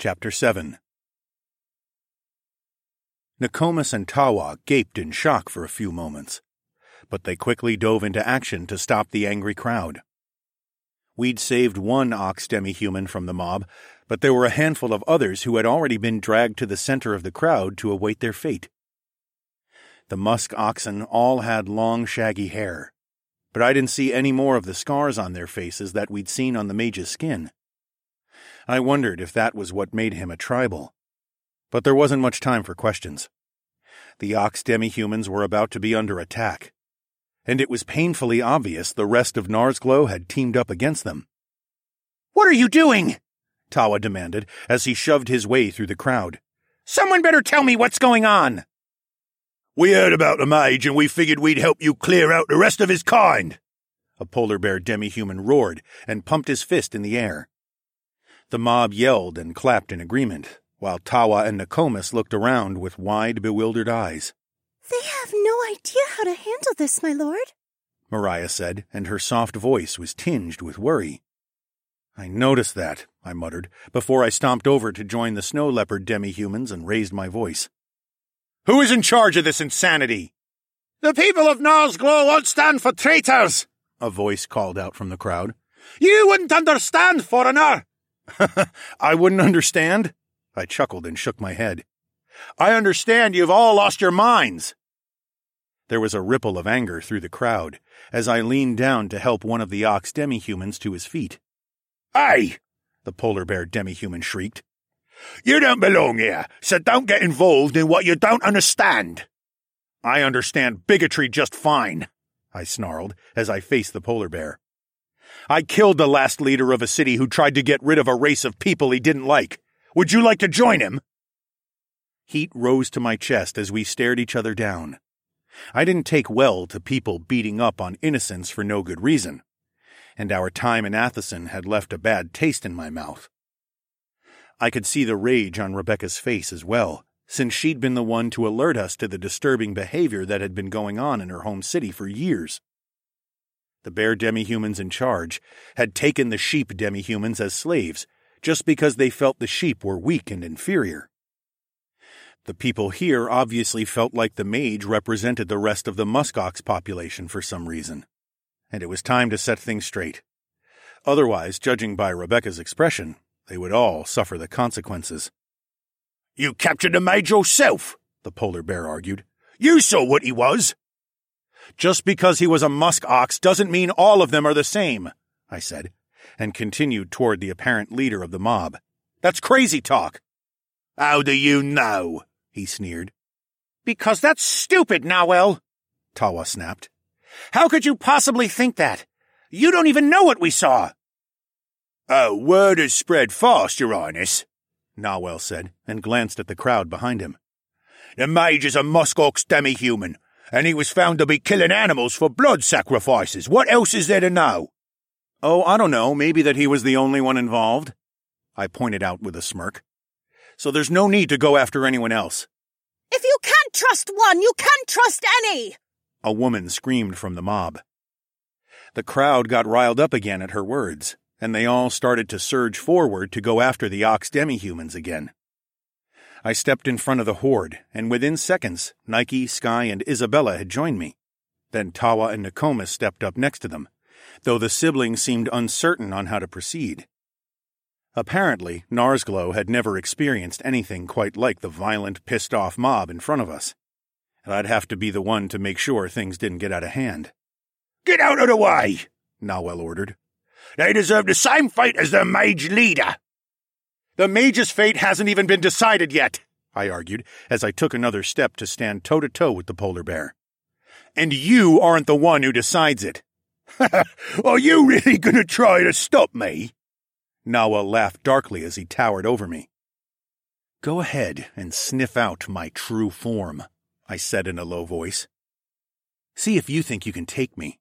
Chapter 7. Nokomis and Tawa gaped in shock for a few moments, but they quickly dove into action to stop the angry crowd. We'd saved one ox demi-human from the mob, but there were a handful of others who had already been dragged to the center of the crowd to await their fate. The musk oxen all had long, shaggy hair, but I didn't see any more of the scars on their faces that we'd seen on the mage's skin. I wondered if that was what made him a tribal. But there wasn't much time for questions. The ox demi-humans were about to be under attack, and it was painfully obvious the rest of Narsglow had teamed up against them. "What are you doing?" Tawa demanded as he shoved his way through the crowd. "Someone better tell me what's going on." "We heard about the mage and we figured we'd help you clear out the rest of his kind," a polar bear demi-human roared and pumped his fist in the air. The mob yelled and clapped in agreement, while Tawa and Nokomis looked around with wide, bewildered eyes. "They have no idea how to handle this, my lord," Mariah said, and her soft voice was tinged with worry. "I noticed that," I muttered, before I stomped over to join the snow leopard demi-humans and raised my voice. "Who is in charge of this insanity?" "The people of Narsglow won't stand for traitors," a voice called out from the crowd. "You wouldn't understand, foreigner." "I wouldn't understand?" I chuckled and shook my head. "I understand you've all lost your minds." There was a ripple of anger through the crowd as I leaned down to help one of the ox demi-humans to his feet. "Hey!" the polar bear demi-human shrieked. "You don't belong here, so don't get involved in what you don't understand." "I understand bigotry just fine," I snarled as I faced the polar bear. "I killed the last leader of a city who tried to get rid of a race of people he didn't like. Would you like to join him?" Heat rose to my chest as we stared each other down. I didn't take well to people beating up on innocents for no good reason, and our time in Athelstan had left a bad taste in my mouth. I could see the rage on Rebecca's face as well, since she'd been the one to alert us to the disturbing behavior that had been going on in her home city for years. The bear demi-humans in charge had taken the sheep demi-humans as slaves, just because they felt the sheep were weak and inferior. The people here obviously felt like the mage represented the rest of the muskox population for some reason, and it was time to set things straight. Otherwise, judging by Rebecca's expression, they would all suffer the consequences. "You captured the mage yourself," the polar bear argued. "You saw what he was." "Just because he was a musk ox doesn't mean all of them are the same," I said, and continued toward the apparent leader of the mob. "That's crazy talk." "How do you know?" he sneered. "Because that's stupid, Nawel," Tawa snapped. "How could you possibly think that? You don't even know what we saw." "Oh, word has spread fast, Your Highness," Nawel said, and glanced at the crowd behind him. "The mage is a muskox demi-human, and he was found to be killing animals for blood sacrifices. What else is there to know?" "Oh, I don't know, maybe that he was the only one involved," I pointed out with a smirk. "So there's no need to go after anyone else." "If you can't trust one, you can't trust any!" a woman screamed from the mob. The crowd got riled up again at her words, and they all started to surge forward to go after the ox demi-humans again. I stepped in front of the horde, and within seconds, Nike, Sky, and Isabella had joined me. Then Tawa and Nokomis stepped up next to them, though the siblings seemed uncertain on how to proceed. Apparently, Narsglow had never experienced anything quite like the violent, pissed-off mob in front of us, and I'd have to be the one to make sure things didn't get out of hand. "Get out of the way," Nawel ordered. "They deserve the same fate as their mage leader." "The mage's fate hasn't even been decided yet," I argued, as I took another step to stand toe-to-toe with the polar bear. "And you aren't the one who decides it." "Are you really going to try to stop me?" Nawel laughed darkly as he towered over me. "Go ahead and sniff out my true form," I said in a low voice. "See if you think you can take me."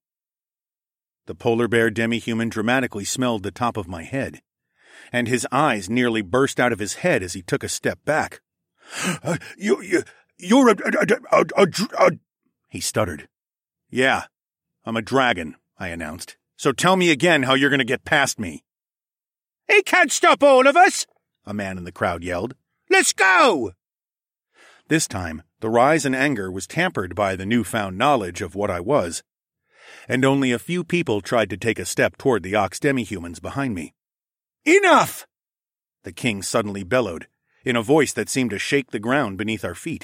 The polar bear demi-human dramatically smelled the top of my head, and his eyes nearly burst out of his head as he took a step back. You're a he stuttered. "Yeah, I'm a dragon," I announced. "So tell me again how you're going to get past me." "He can't stop all of us," a man in the crowd yelled. Let's go! This time, the rise in anger was tempered by the newfound knowledge of what I was, and only a few people tried to take a step toward the ox demi-humans behind me. Enough! The king suddenly bellowed, in a voice that seemed to shake the ground beneath our feet.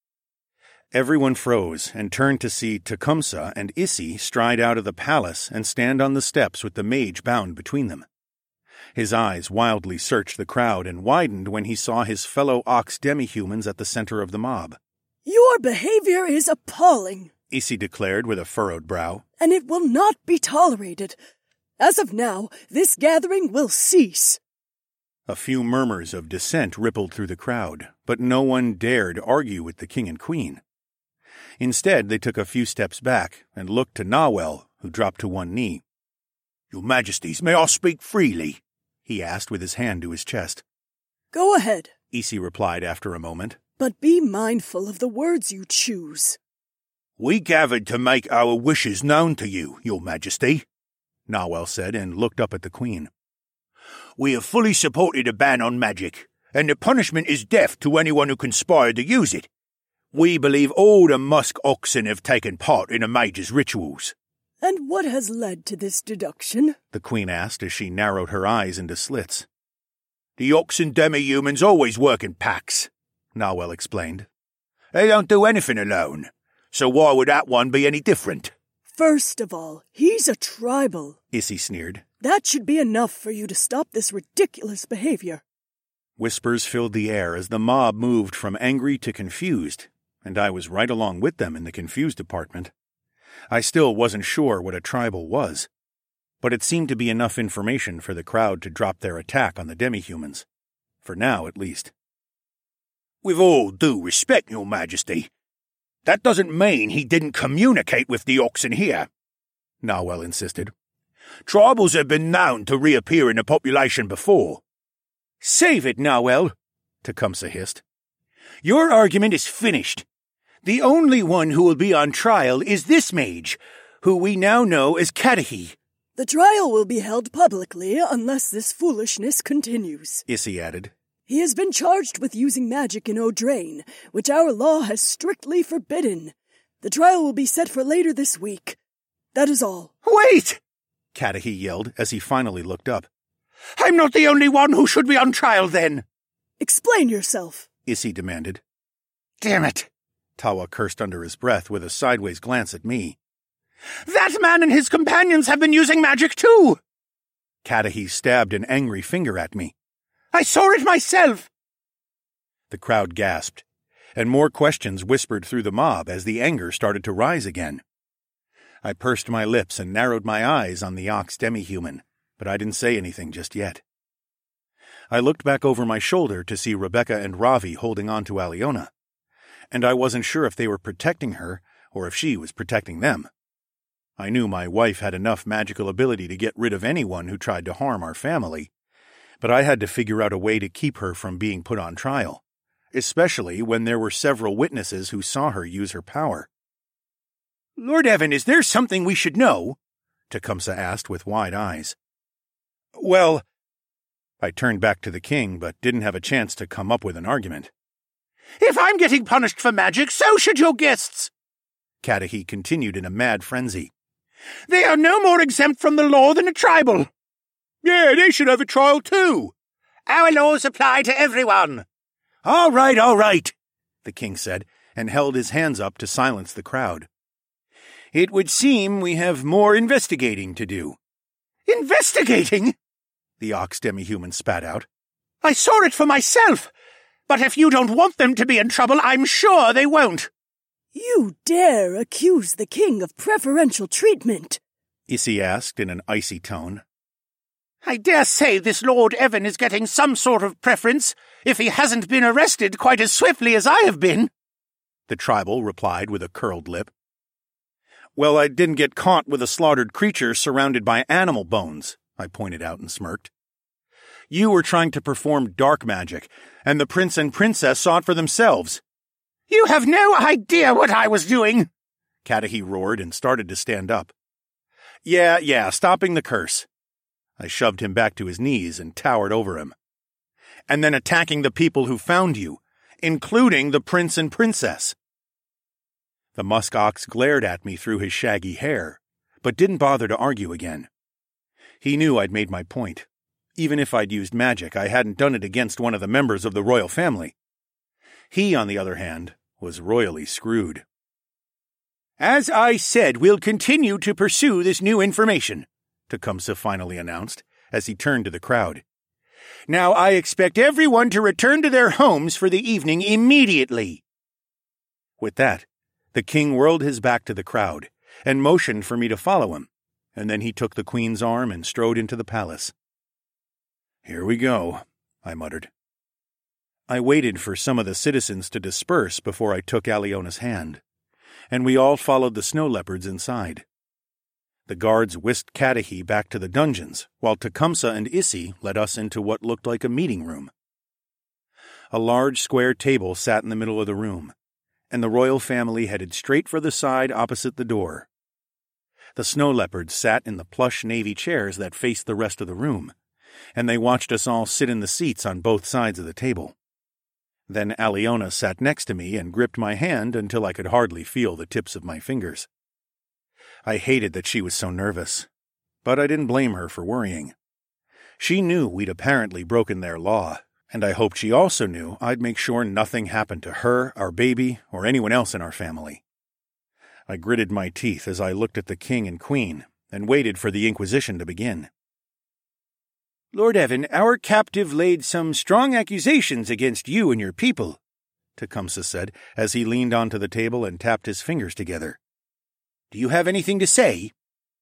Everyone froze and turned to see Tecumseh and Issy stride out of the palace and stand on the steps with the mage bound between them. His eyes wildly searched the crowd and widened when he saw his fellow ox demi-humans at the center of the mob. Your behavior is appalling, Issy declared with a furrowed brow. And it will not be tolerated. As of now, this gathering will cease. A few murmurs of dissent rippled through the crowd, but no one dared argue with the king and queen. Instead, they took a few steps back and looked to Nawel, who dropped to one knee. Your Majesties, may I speak freely? He asked with his hand to his chest. Go ahead, Issy replied after a moment. But be mindful of the words you choose. We gathered to make our wishes known to you, Your Majesty, Nawel said and looked up at the queen. We have fully supported a ban on magic, and the punishment is death to anyone who conspired to use it. We believe all the musk oxen have taken part in the mage's rituals. And what has led to this deduction? The queen asked as she narrowed her eyes into slits. The oxen demi-humans always work in packs, Nawel explained. They don't do anything alone, so why would that one be any different? First of all, he's a tribal, Issy sneered. That should be enough for you to stop this ridiculous behavior. Whispers filled the air as the mob moved from angry to confused, and I was right along with them in the confused department. I still wasn't sure what a tribal was, but it seemed to be enough information for the crowd to drop their attack on the demi-humans. For now, at least. With all due respect, Your Majesty, that doesn't mean he didn't communicate with the oxen here, Nawel insisted. Tribals have been known to reappear in the population before. Save it, Nawel, Tecumseh hissed. Your argument is finished. The only one who will be on trial is this mage, who we now know as Cadahy. The trial will be held publicly unless this foolishness continues, Issy added. He has been charged with using magic in O'Drain, which our law has strictly forbidden. The trial will be set for later this week. That is all. Wait! Cadahy yelled as he finally looked up. I'm not the only one who should be on trial, then. Explain yourself, Issy demanded. Damn it, Tawa cursed under his breath with a sideways glance at me. That man and his companions have been using magic too! Cadahy stabbed an angry finger at me. I saw it myself! The crowd gasped, and more questions whispered through the mob as the anger started to rise again. I pursed my lips and narrowed my eyes on the ox demi-human, but I didn't say anything just yet. I looked back over my shoulder to see Rebecca and Ravi holding on to Aliona, and I wasn't sure if they were protecting her or if she was protecting them. I knew my wife had enough magical ability to get rid of anyone who tried to harm our family, but I had to figure out a way to keep her from being put on trial, especially when there were several witnesses who saw her use her power. Lord Evan, is there something we should know? Tecumseh asked with wide eyes. Well, I turned back to the king, but didn't have a chance to come up with an argument. If I'm getting punished for magic, so should your guests, Cadahy continued in a mad frenzy. They are no more exempt from the law than a tribal. Yeah, they should have a trial too. Our laws apply to everyone. All right, the king said, and held his hands up to silence the crowd. It would seem we have more investigating to do. Investigating? The ox demi-human spat out. I saw it for myself, but if you don't want them to be in trouble, I'm sure they won't. You dare accuse the king of preferential treatment? Issy asked in an icy tone. I dare say this Lord Evan is getting some sort of preference if he hasn't been arrested quite as swiftly as I have been, the tribal replied with a curled lip. Well, I didn't get caught with a slaughtered creature surrounded by animal bones, I pointed out and smirked. You were trying to perform dark magic, and the prince and princess saw it for themselves. You have no idea what I was doing, Cadahy roared and started to stand up. Yeah, stopping the curse. I shoved him back to his knees and towered over him. and then attacking the people who found you, including the prince and princess." The musk ox glared at me through his shaggy hair, but didn't bother to argue again. He knew I'd made my point. Even if I'd used magic, I hadn't done it against one of the members of the royal family. He, on the other hand, was royally screwed. "As I said, we'll continue to pursue this new information," Tecumseh finally announced, as he turned to the crowd. "Now I expect everyone to return to their homes for the evening immediately." With that, the king whirled his back to the crowd and motioned for me to follow him, and then he took the queen's arm and strode into the palace. "Here we go," I muttered. I waited for some of the citizens to disperse before I took Aliona's hand, and we all followed the snow leopards inside. The guards whisked Cudahy back to the dungeons, while Tecumseh and Issy led us into what looked like a meeting room. A large square table sat in the middle of the room, and the royal family headed straight for the side opposite the door. The snow leopards sat in the plush navy chairs that faced the rest of the room, and they watched us all sit in the seats on both sides of the table. Then Aliona sat next to me and gripped my hand until I could hardly feel the tips of my fingers. I hated that she was so nervous, but I didn't blame her for worrying. She knew we'd apparently broken their law, and I hoped she also knew I'd make sure nothing happened to her, our baby, or anyone else in our family. I gritted my teeth as I looked at the king and queen and waited for the inquisition to begin. "Lord Evan, our captive laid some strong accusations against you and your people," Tecumseh said as he leaned onto the table and tapped his fingers together. "Do you have anything to say?"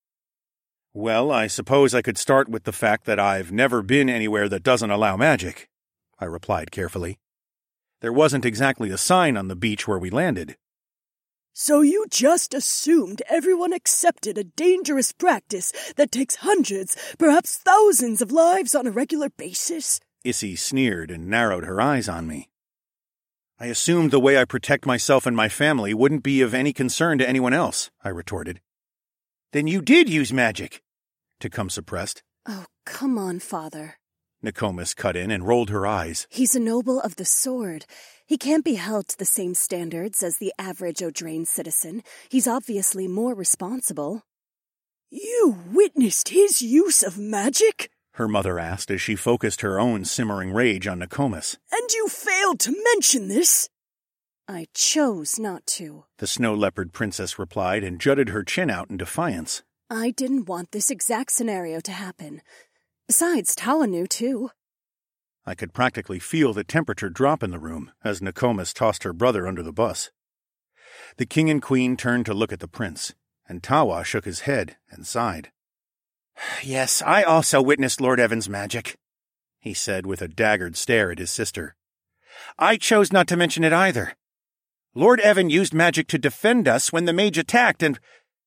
"Well, I suppose I could start with the fact that I've never been anywhere that doesn't allow magic," I replied carefully. "There wasn't exactly a sign on the beach where we landed." "So you just assumed everyone accepted a dangerous practice that takes hundreds, perhaps thousands of lives on a regular basis?" Issy sneered and narrowed her eyes on me. "I assumed the way I protect myself and my family wouldn't be of any concern to anyone else," I retorted. "Then you did use magic," Tecumseh pressed. "Oh, come on, Father," Nokomis cut in and rolled her eyes. "He's a noble of the sword. He can't be held to the same standards as the average O'Drain citizen. He's obviously more responsible." "You witnessed his use of magic?" her mother asked as she focused her own simmering rage on Nokomis. "And you failed to mention this?" "I chose not to," the snow leopard princess replied and jutted her chin out in defiance. "I didn't want this exact scenario to happen. Besides, Tawa knew, too." I could practically feel the temperature drop in the room as Nokomis tossed her brother under the bus. The king and queen turned to look at the prince, and Tawa shook his head and sighed. "Yes, I also witnessed Lord Evan's magic," he said with a daggered stare at his sister. "I chose not to mention it either. Lord Evan used magic to defend us when the mage attacked, and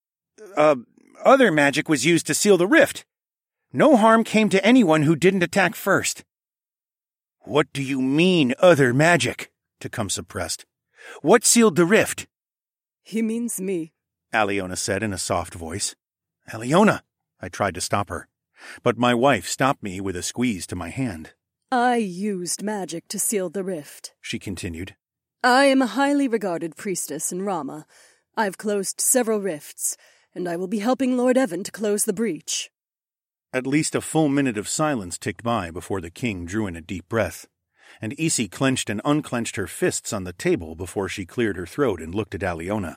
other magic was used to seal the rift. No harm came to anyone who didn't attack first." "What do you mean, other magic?" Tecumseh pressed. "What sealed the rift?" "He means me," Aliona said in a soft voice. "Aliona!" I tried to stop her, but my wife stopped me with a squeeze to my hand. "I used magic to seal the rift," she continued. "I am a highly regarded priestess in Rama. I've closed several rifts, and I will be helping Lord Evan to close the breach." At least a full minute of silence ticked by before the king drew in a deep breath, and Issy clenched and unclenched her fists on the table before she cleared her throat and looked at Aliona.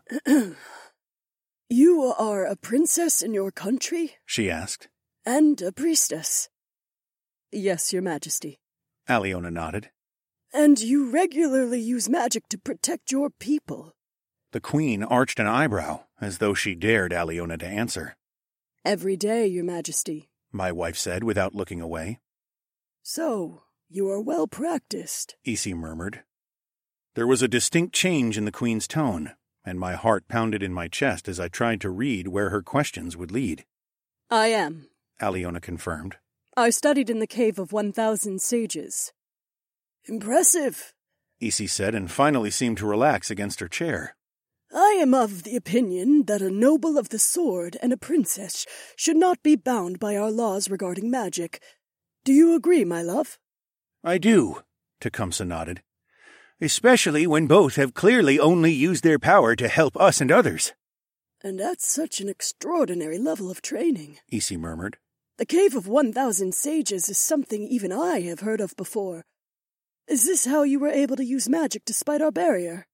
"You are a princess in your country?" she asked. "And a priestess?" "Yes, your majesty." Aliona nodded. "And you regularly use magic to protect your people?" The queen arched an eyebrow, as though she dared Aliona to answer. "Every day, your majesty," my wife said without looking away. "So, you are well practiced," Issy murmured. There was a distinct change in the queen's tone, and my heart pounded in my chest as I tried to read where her questions would lead. "I am," Aliona confirmed. "I studied in the cave of 1,000 sages." "Impressive," Issy said and finally seemed to relax against her chair. "I am of the opinion that a noble of the sword and a princess should not be bound by our laws regarding magic. Do you agree, my love?" I do, Tecumseh nodded. Especially when both have clearly only used their power to help us and others. And that's such an extraordinary level of training, Isi murmured. The Cave of 1,000 Sages is something even I have heard of before. Is this how you were able to use magic despite our barrier?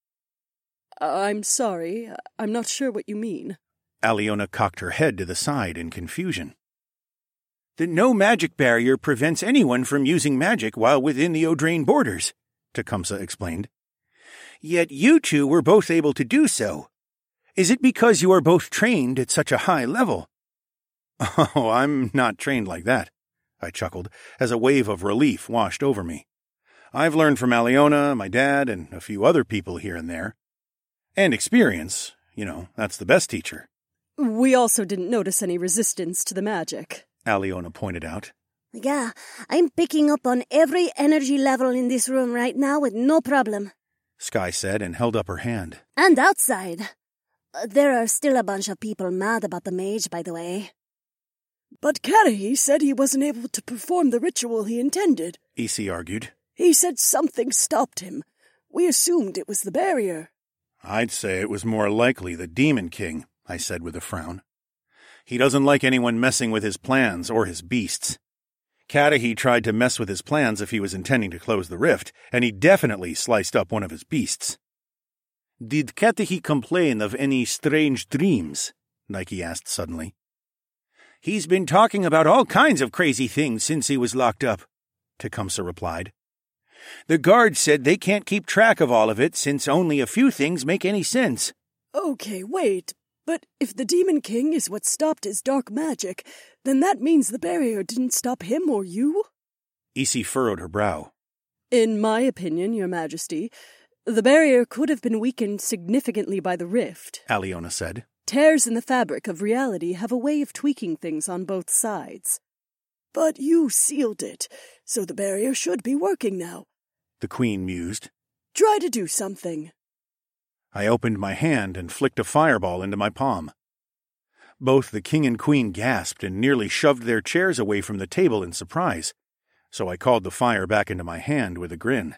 I'm sorry, I'm not sure what you mean. Aliona cocked her head to the side in confusion. The no magic barrier prevents anyone from using magic while within the Audrain borders, Tecumseh explained. Yet you two were both able to do so. Is it because you are both trained at such a high level? Oh, I'm not trained like that, I chuckled, as a wave of relief washed over me. I've learned from Aliona, my dad, and a few other people here and there. And experience, that's the best teacher. We also didn't notice any resistance to the magic, Aliona pointed out. Yeah, I'm picking up on every energy level in this room right now with no problem. Sky said and held up her hand. And outside. There are still a bunch of people mad about the mage, by the way. But Cudahy said he wasn't able to perform the ritual he intended, Isi argued. He said something stopped him. We assumed it was the barrier. I'd say it was more likely the Demon King, I said with a frown. He doesn't like anyone messing with his plans or his beasts. Cudahy tried to mess with his plans if he was intending to close the rift, and he definitely sliced up one of his beasts. Did Cudahy complain of any strange dreams? Nike asked suddenly. He's been talking about all kinds of crazy things since he was locked up, Tecumseh replied. The guards said they can't keep track of all of it since only a few things make any sense. Okay, wait, but if the Demon King is what stopped his dark magic, then that means the barrier didn't stop him or you? Isi furrowed her brow. In my opinion, Your Majesty, the barrier could have been weakened significantly by the rift, Aliona said. Tears in the fabric of reality have a way of tweaking things on both sides. But you sealed it, so the barrier should be working now, the Queen mused. Try to do something. I opened my hand and flicked a fireball into my palm. Both the King and Queen gasped and nearly shoved their chairs away from the table in surprise, so I called the fire back into my hand with a grin.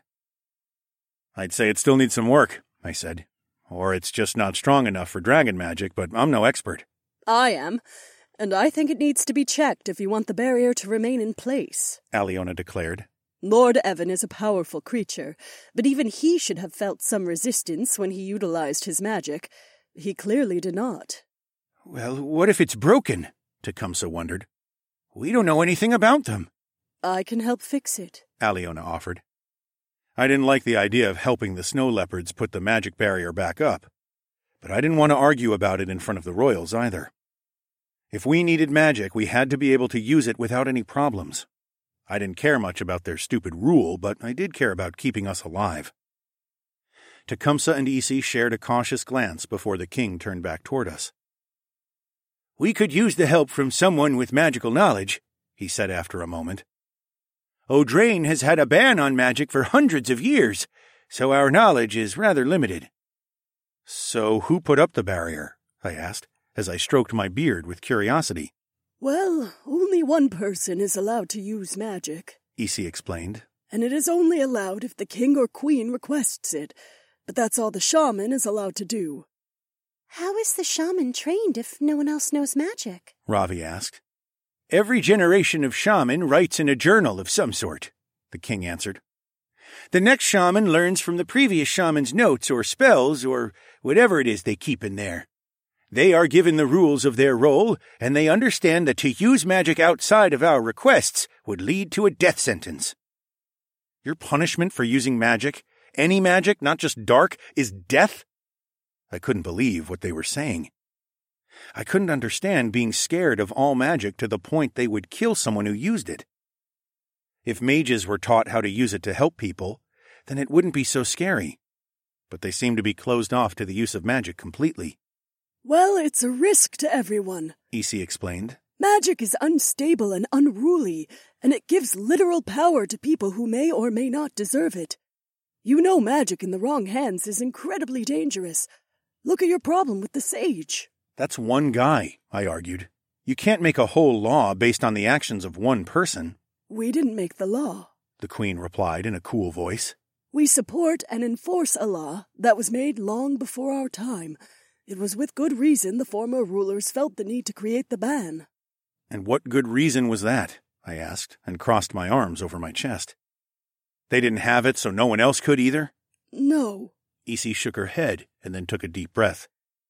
I'd say it still needs some work, I said. Or it's just not strong enough for dragon magic, but I'm no expert. I am, and I think it needs to be checked if you want the barrier to remain in place, Aliona declared. Lord Evan is a powerful creature, but even he should have felt some resistance when he utilized his magic. He clearly did not. Well, what if it's broken? Tecumseh wondered. We don't know anything about them. I can help fix it, Aliona offered. I didn't like the idea of helping the snow leopards put the magic barrier back up, but I didn't want to argue about it in front of the royals either. If we needed magic, we had to be able to use it without any problems. I didn't care much about their stupid rule, but I did care about keeping us alive. Tecumseh and Isi shared a cautious glance before the king turned back toward us. We could use the help from someone with magical knowledge, he said after a moment. Audrain has had a ban on magic for hundreds of years, so our knowledge is rather limited. So who put up the barrier? I asked, as I stroked my beard with curiosity. Well, only one person is allowed to use magic, Isi explained. And it is only allowed if the king or queen requests it, but that's all the shaman is allowed to do. How is the shaman trained if no one else knows magic? Ravi asked. Every generation of shaman writes in a journal of some sort, the king answered. The next shaman learns from the previous shaman's notes or spells or whatever it is they keep in there. They are given the rules of their role, and they understand that to use magic outside of our requests would lead to a death sentence. Your punishment for using magic, any magic, not just dark, is death? I couldn't believe what they were saying. I couldn't understand being scared of all magic to the point they would kill someone who used it. If mages were taught how to use it to help people, then it wouldn't be so scary. But they seem to be closed off to the use of magic completely. Well, it's a risk to everyone, Isi explained. Magic is unstable and unruly, and it gives literal power to people who may or may not deserve it. You know magic in the wrong hands is incredibly dangerous. Look at your problem with the sage. That's one guy, I argued. You can't make a whole law based on the actions of one person. We didn't make the law, the Queen replied in a cool voice. We support and enforce a law that was made long before our time. It was with good reason the former rulers felt the need to create the ban. And what good reason was that? I asked, and crossed my arms over my chest. They didn't have it, so no one else could either? No. Isi shook her head and then took a deep breath.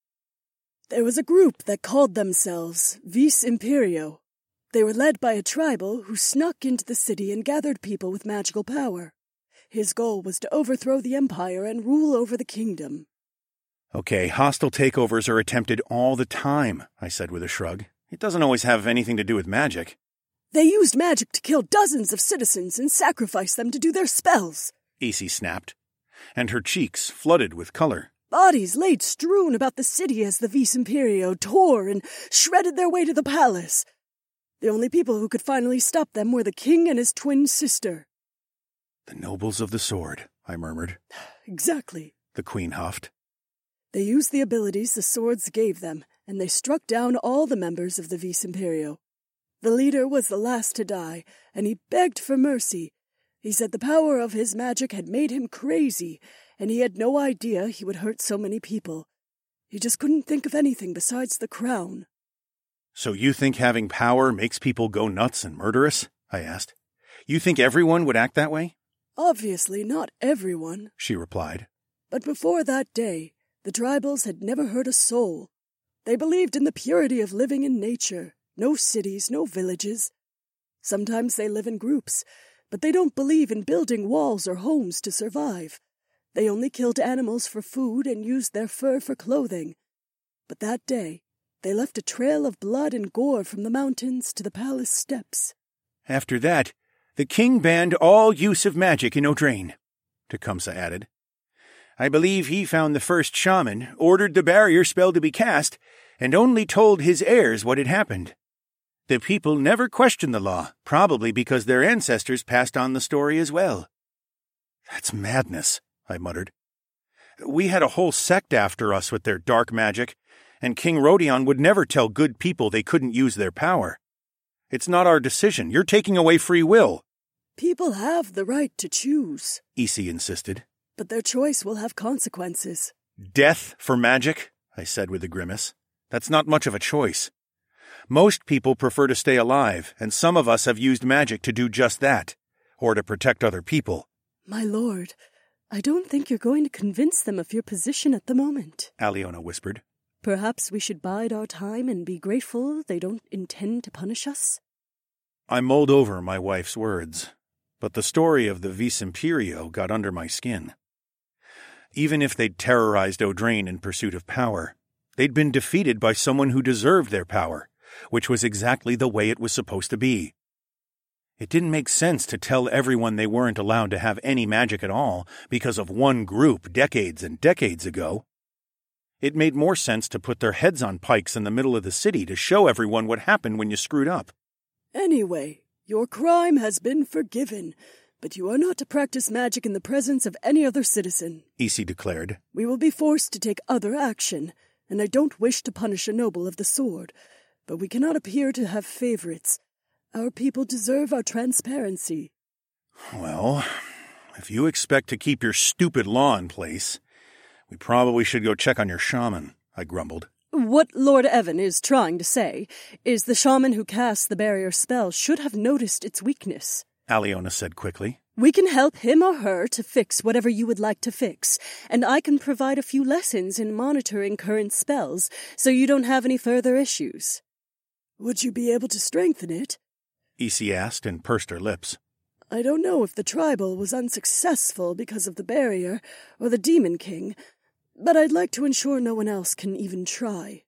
There was a group that called themselves Vis Imperio. They were led by a tribal who snuck into the city and gathered people with magical power. His goal was to overthrow the empire and rule over the kingdom. Okay, hostile takeovers are attempted all the time, I said with a shrug. It doesn't always have anything to do with magic. They used magic to kill dozens of citizens and sacrifice them to do their spells, Isi snapped, and her cheeks flooded with color. Bodies laid strewn about the city as the Vis Imperio tore and shredded their way to the palace. The only people who could finally stop them were the king and his twin sister. The nobles of the sword, I murmured. Exactly, the Queen huffed. They used the abilities the swords gave them, and they struck down all the members of the Vis Imperio. The leader was the last to die, and he begged for mercy. He said the power of his magic had made him crazy, and he had no idea he would hurt so many people. He just couldn't think of anything besides the crown. So you think having power makes people go nuts and murderous? I asked. You think everyone would act that way? Obviously not everyone, she replied. But before that day, the tribals had never hurt a soul. They believed in the purity of living in nature. No cities, no villages. Sometimes they live in groups, but they don't believe in building walls or homes to survive. They only killed animals for food and used their fur for clothing. But that day, they left a trail of blood and gore from the mountains to the palace steps. After that, the king banned all use of magic in Eldraine, Tecumseh added. I believe he found the first shaman, ordered the barrier spell to be cast, and only told his heirs what had happened. The people never questioned the law, probably because their ancestors passed on the story as well. That's madness, I muttered. We had a whole sect after us with their dark magic, and King Rodion would never tell good people they couldn't use their power. It's not our decision. You're taking away free will. People have the right to choose, Isi insisted. But their choice will have consequences. Death for magic? I said with a grimace. That's not much of a choice. Most people prefer to stay alive, and some of us have used magic to do just that, or to protect other people. My lord, I don't think you're going to convince them of your position at the moment, Aliona whispered. Perhaps we should bide our time and be grateful they don't intend to punish us? I mulled over my wife's words, but the story of the Vis Imperio got under my skin. Even if they'd terrorized Eldraine in pursuit of power, they'd been defeated by someone who deserved their power, which was exactly the way it was supposed to be. It didn't make sense to tell everyone they weren't allowed to have any magic at all because of one group decades and decades ago. It made more sense to put their heads on pikes in the middle of the city to show everyone what happened when you screwed up. Anyway, your crime has been forgiven, but you are not to practice magic in the presence of any other citizen, Isi declared. We will be forced to take other action, and I don't wish to punish a noble of the sword, but we cannot appear to have favorites. Our people deserve our transparency. Well, if you expect to keep your stupid law in place, we probably should go check on your shaman, I grumbled. What Lord Evan is trying to say is the shaman who cast the barrier spell should have noticed its weakness, Aliona said quickly. We can help him or her to fix whatever you would like to fix, and I can provide a few lessons in monitoring current spells so you don't have any further issues. Would you be able to strengthen it? Isi asked and pursed her lips. I don't know if the tribal was unsuccessful because of the barrier or the Demon King, but I'd like to ensure no one else can even try.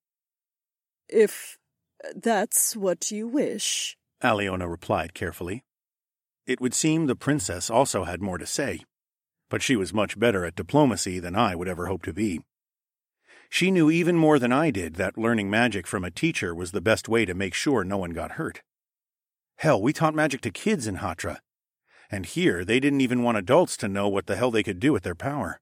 If that's what you wish, Aliona replied carefully. It would seem the princess also had more to say, but she was much better at diplomacy than I would ever hope to be. She knew even more than I did that learning magic from a teacher was the best way to make sure no one got hurt. Hell, we taught magic to kids in Hatra, and here they didn't even want adults to know what the hell they could do with their power.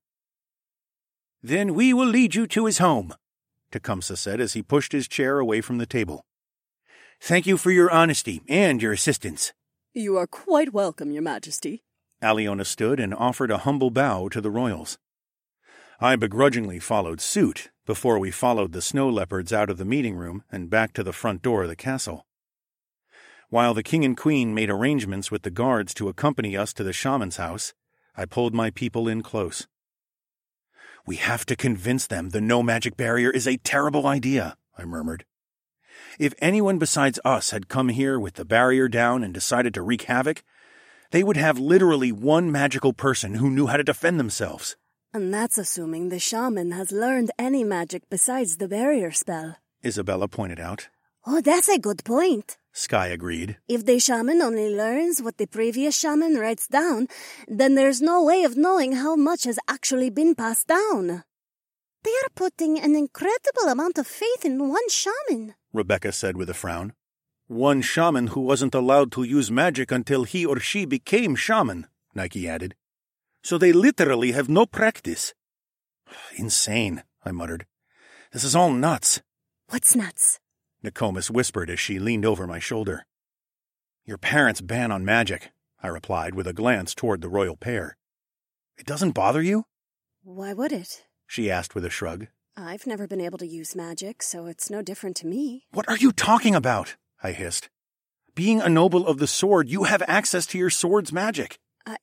Then we will lead you to his home, Tecumseh said as he pushed his chair away from the table. Thank you for your honesty and your assistance. You are quite welcome, Your Majesty. Aliona stood and offered a humble bow to the royals. I begrudgingly followed suit before we followed the snow leopards out of the meeting room and back to the front door of the castle. While the king and queen made arrangements with the guards to accompany us to the shaman's house, I pulled my people in close. "We have to convince them the no-magic barrier is a terrible idea," I murmured. "If anyone besides us had come here with the barrier down and decided to wreak havoc, they would have literally one magical person who knew how to defend themselves." And that's assuming the shaman has learned any magic besides the barrier spell, Isabella pointed out. Oh, that's a good point. Sky agreed. If the shaman only learns what the previous shaman writes down, then there's no way of knowing how much has actually been passed down. They are putting an incredible amount of faith in one shaman, Rebecca said with a frown. "One shaman who wasn't allowed to use magic until he or she became shaman," Nike added. "So they literally have no practice." "Insane," I muttered. "This is all nuts." What's nuts? Nokomis whispered as she leaned over my shoulder. "Your parents' ban on magic," I replied with a glance toward the royal pair. "It doesn't bother you?" Why would it? She asked with a shrug. I've never been able to use magic, so it's no different to me. "What are you talking about?" I hissed. "Being a noble of the sword, you have access to your sword's magic."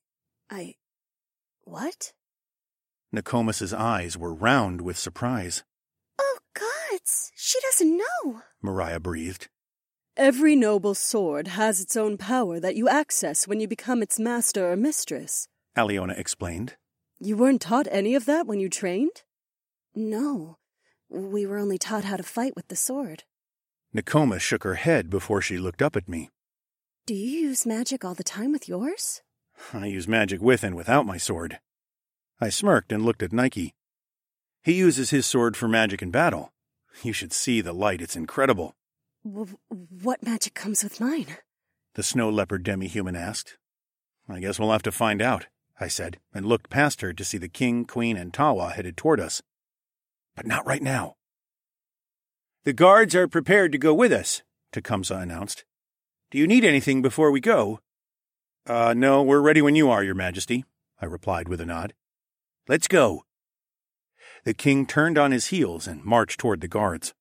What? Nokomis's eyes were round with surprise. Oh, gods, she doesn't know, Mariah breathed. Every noble sword has its own power that you access when you become its master or mistress, Aliona explained. You weren't taught any of that when you trained? No, We were only taught how to fight with the sword. Nokomis shook her head before she looked up at me. Do you use magic all the time with yours? I use magic with and without my sword. I smirked and looked at Nike. He uses his sword for magic in battle. You should see the light, it's incredible. What magic comes with mine? The snow leopard demi-human asked. I guess we'll have to find out, I said, and looked past her to see the king, queen, and Tawa headed toward us. But not right now. "The guards are prepared to go with us," Tecumseh announced. "Do you need anything before we go?" No, we're ready when you are, Your Majesty, I replied with a nod. "Let's go." The king turned on his heels and marched toward the guards.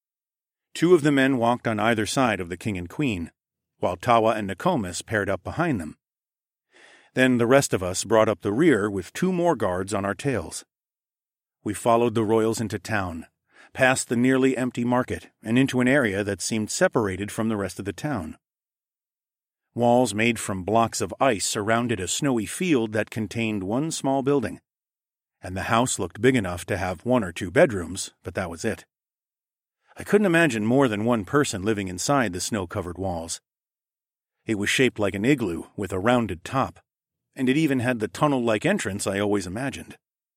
2 of the men walked on either side of the king and queen, while Tawa and Nokomis paired up behind them. Then the rest of us brought up the rear with 2 more guards on our tails. We followed the royals into town, past the nearly empty market, and into an area that seemed separated from the rest of the town. Walls made from blocks of ice surrounded a snowy field that contained one small building, and the house looked big enough to have 1 or 2 bedrooms, but that was it. I couldn't imagine more than one person living inside the snow-covered walls. It was shaped like an igloo with a rounded top, and it even had the tunnel-like entrance I always imagined.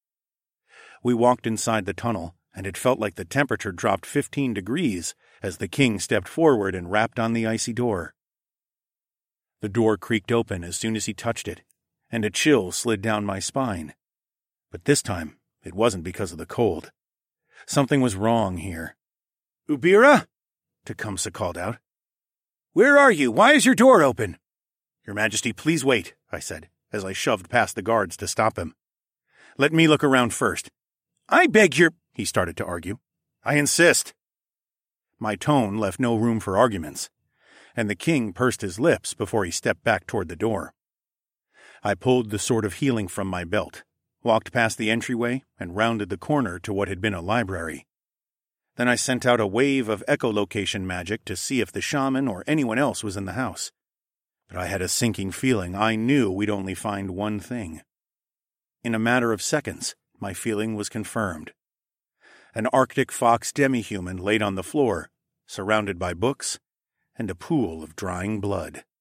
We walked inside the tunnel, and it felt like the temperature dropped 15 degrees as the king stepped forward and rapped on the icy door. The door creaked open as soon as he touched it, and a chill slid down my spine. But this time, it wasn't because of the cold. Something was wrong here. "Ubira?" Tecumseh called out. "Where are you? Why is your door open?" "Your Majesty, please wait," I said, as I shoved past the guards to stop him. "Let me look around first." "I beg your—" he started to argue. "I insist." My tone left no room for arguments, and the king pursed his lips before he stepped back toward the door. I pulled the sword of healing from my belt, walked past the entryway, and rounded the corner to what had been a library. Then I sent out a wave of echolocation magic to see if the shaman or anyone else was in the house. But I had a sinking feeling I knew we'd only find one thing. In a matter of seconds, my feeling was confirmed. An Arctic fox demi-human laid on the floor, surrounded by books and a pool of drying blood.